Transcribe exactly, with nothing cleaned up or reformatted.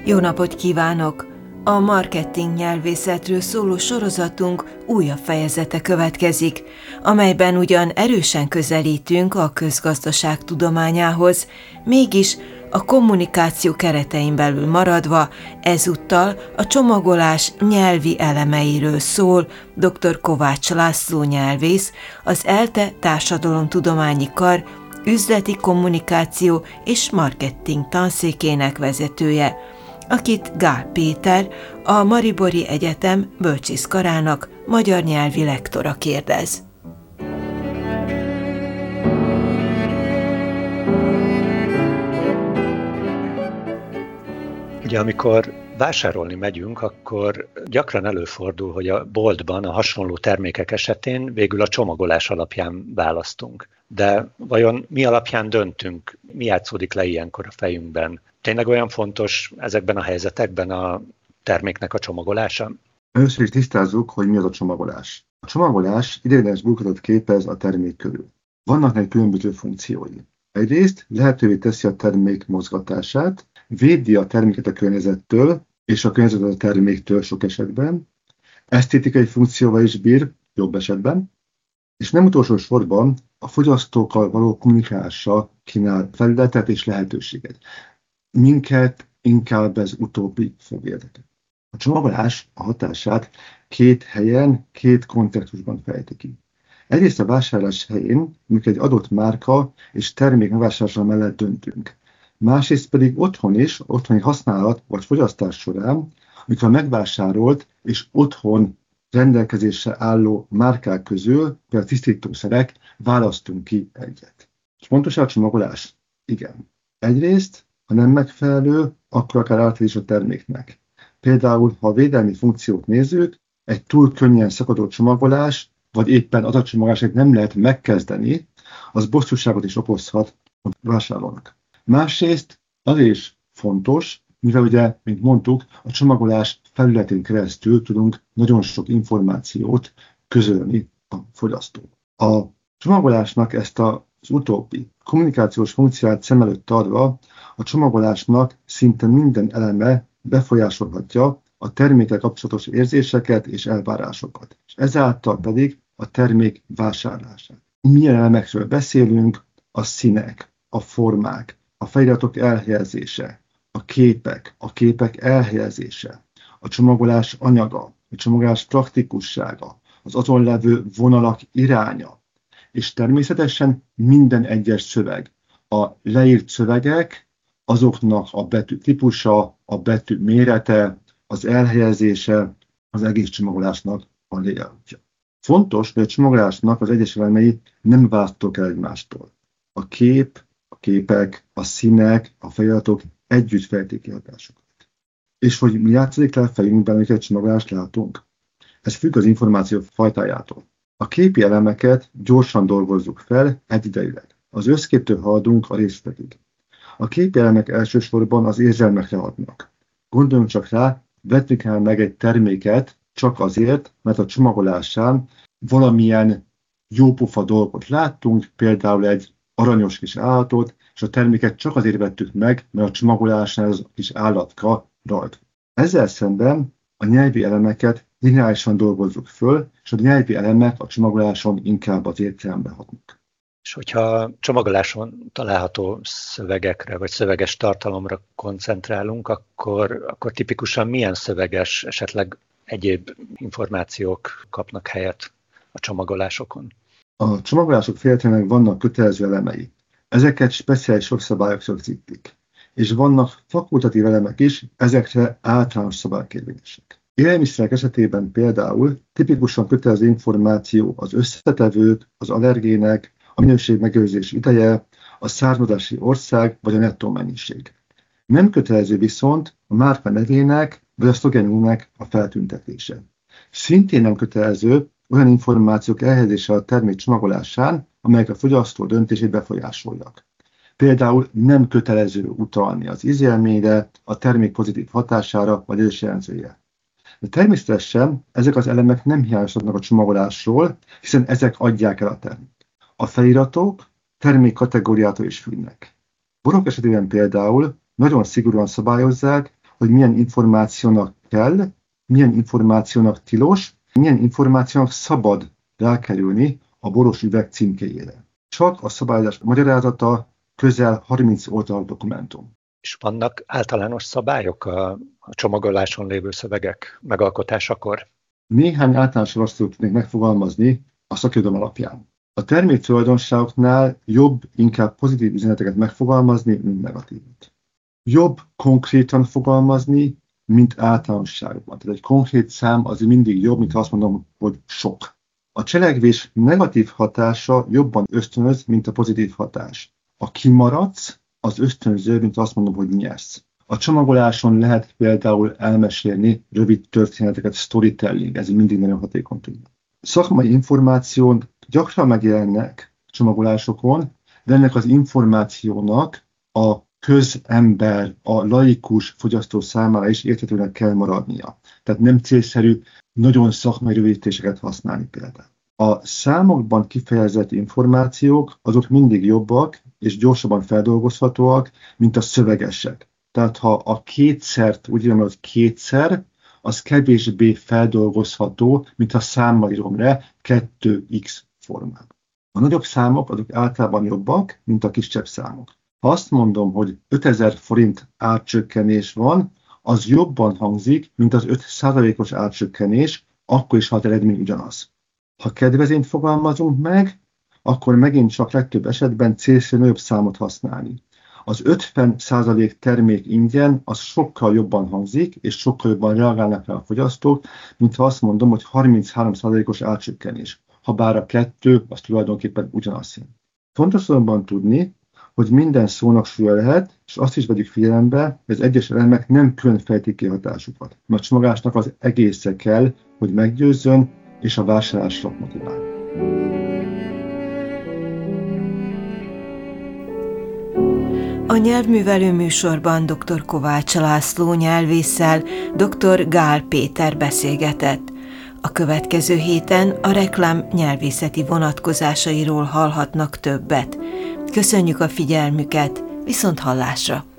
Jó napot kívánok! A marketing nyelvészetről szóló sorozatunk újabb fejezete következik, amelyben ugyan erősen közelítünk a közgazdaság tudományához, mégis a kommunikáció keretein belül maradva ezúttal a csomagolás nyelvi elemeiről szól dr. Kovács László nyelvész, az ELTE Társadalomtudományi Kar üzleti kommunikáció és marketing tanszékének vezetője, akit Gál Péter, a Maribori Egyetem bölcsészkarának magyar nyelvi lektora kérdez. Ugye, amikor vásárolni megyünk, akkor gyakran előfordul, hogy a boltban a hasonló termékek esetén végül a csomagolás alapján választunk. De vajon mi alapján döntünk? Mi játszódik le ilyenkor a fejünkben? Tényleg olyan fontos ezekben a helyzetekben a terméknek a csomagolása? Először is tisztázzuk, hogy mi az a csomagolás. A csomagolás ideiglenes burkolatot képez a termék körül. Vannak neki különböző funkciói. Egyrészt lehetővé teszi a termék mozgatását, védi a terméket a környezettől és a környezetet a terméktől sok esetben, esztétikai funkcióval is bír, jobb esetben, és nem utolsó sorban a fogyasztókkal való kommunikálásra kínál felületet és lehetőséget. Minket inkább ez utóbbi fog érdekelni. A csomagolás a hatását két helyen, két kontextusban fejti ki. Egyrészt a vásárlás helyén, amikor egy adott márka és termék megvásárlása mellett döntünk. Másrészt pedig otthon is, otthoni használat vagy fogyasztás során, amikor a megvásárolt és otthon rendelkezésre álló márkák közül, például tisztítószerek, választunk ki egyet. És fontos a csomagolás? Igen. Egyrészt, ha nem megfelelő, akkor akár ártás is a terméknek. Például, ha a védelmi funkciót nézzük, egy túl könnyen szakadó csomagolás, vagy éppen adatcsomagolást nem lehet megkezdeni, az bosszúságot is okozhat a vásárlónak. Másrészt az is fontos, mivel ugye, mint mondtuk, a csomagolás felületén keresztül tudunk nagyon sok információt közölni a fogyasztók. A csomagolásnak ezt az utóbbi kommunikációs funkciót szem előtt tartva, a csomagolásnak szinte minden eleme befolyásolhatja a termékkel kapcsolatos érzéseket és elvárásokat, és ezáltal pedig a termék vásárlását. Milyen elemekről beszélünk? A színek, a formák, a feliratok elhelyezése, a képek, a képek elhelyezése, a csomagolás anyaga, a csomagolás praktikussága, az azon levő vonalak iránya, és természetesen minden egyes szöveg. A leírt szövegek, azoknak a betű típusa, a betű mérete, az elhelyezése, az egész csomagolásnak a layoutja. Fontos, hogy a csomagolásnak az egyes elemei nem választók el egymástól. A kép, a képek, a színek, a feliratok együtt fejtik ki hatásokat. És hogy mi játszódik le a fejünkben, amikor egy csomagolást látunk? Ez függ az információ fajtájától. A képi elemeket gyorsan dolgozzuk fel egyidejűleg. Az összképtől haladunk a részletekig. A képi elemek elsősorban az érzelmekre hatnak. Gondoljunk csak rá, vettük el meg egy terméket csak azért, mert a csomagolásán valamilyen jópofa dolgot láttunk, például egy aranyos kis állatot, és a terméket csak azért vettük meg, mert a csomagolásnál az a kis állatka rajta. Ezzel szemben a nyelvi elemeket lineárisan dolgozzuk föl, és a nyelvi elemek a csomagoláson inkább az értelembe hatnak. És hogyha csomagoláson található szövegekre, vagy szöveges tartalomra koncentrálunk, akkor, akkor tipikusan milyen szöveges, esetleg egyéb információk kapnak helyet a csomagolásokon? A csomagolások feltétlenül vannak kötelező elemei. Ezeket speciális jogszabályok rögzítik. És vannak fakultatív elemek is, ezekre általános szabályok érvényesek. Élelmiszerek esetében például tipikusan kötelező információ az összetevők, az allergének, a minőség megőrzés ideje, a származási ország vagy a nettó mennyiség. Nem kötelező viszont a márka nevének vagy a szlogenjének a feltüntetése. Szintén nem kötelező olyan információk elhelyezése a termék csomagolásán, amelyek a fogyasztó döntését befolyásolják. Például nem kötelező utalni az ízélményre, a termék pozitív hatására vagy erős jellemzője. De természetesen ezek az elemek nem hiányozhatnak a csomagolásról, hiszen ezek adják el a termék. A feliratok termék kategóriától is függnek. Borok esetében például nagyon szigorúan szabályozzák, hogy milyen információnak kell, milyen információnak tilos, milyen információnak szabad rákerülni a boros üveg címkéjére. Csak a szabályozás magyarázata közel harminc oldal dokumentum. És vannak általános szabályok a, a csomagoláson lévő szövegek megalkotásakor? Néhány általános javaslatot tudnék megfogalmazni a szakirodalom alapján. A termék tulajdonságoknál jobb inkább pozitív üzeneteket megfogalmazni, mint negatívot. Jobb konkrétan fogalmazni, mint általánosságban. Tehát egy konkrét szám az mindig jobb, mint ha azt mondom, hogy sok. A cselekvés negatív hatása jobban ösztönöz, mint a pozitív hatás. A kimaradsz, az ösztönző, mint azt mondom, hogy nyersz. A csomagoláson lehet például elmesélni rövid történeteket, storytelling, ez mindig nagyon hatékony tudni. Szakmai információk gyakran megjelennek csomagolásokon, de ennek az információnak a közember, a laikus fogyasztó számára is érthetőnek kell maradnia. Tehát nem célszerű nagyon szakmai rövidítéseket használni például. A számokban kifejezett információk azok mindig jobbak és gyorsabban feldolgozhatóak, mint a szövegesek. Tehát ha a kétszert úgy írom, hogy kétszer, az kevésbé feldolgozható, mint ha számmal írom le kettő x formában. A nagyobb számok azok általában jobbak, mint a kisebb számok. Ha azt mondom, hogy ötezer forint árcsökkenés van, az jobban hangzik, mint az öt százalékos árcsökkenés, akkor is, ha az eredmény ugyanaz. Ha kedvezményt fogalmazunk meg, akkor megint csak legtöbb esetben célszerű nagyobb számot használni. Az ötven százalék termék ingyen az sokkal jobban hangzik, és sokkal jobban reagálnak rá a fogyasztók, mint ha azt mondom, hogy harminchárom százalékos árcsökkenés. Ha bár a kettő, az tulajdonképpen ugyanaz jelent. Fontos azonban tudni, hogy minden szónak súlya lehet, és azt is vegyük figyelembe, hogy az egyes elemek nem külön fejtik ki hatásukat. Mert a csomagolásnak az egésze kell, hogy meggyőzzön, és a vásárlásra motivál. A nyelvművelő műsorban dr. Kovács László nyelvésszel dr. Gál Péter beszélgetett. A következő héten a reklám nyelvészeti vonatkozásairól hallhatnak többet. Köszönjük a figyelmüket, viszont hallásra!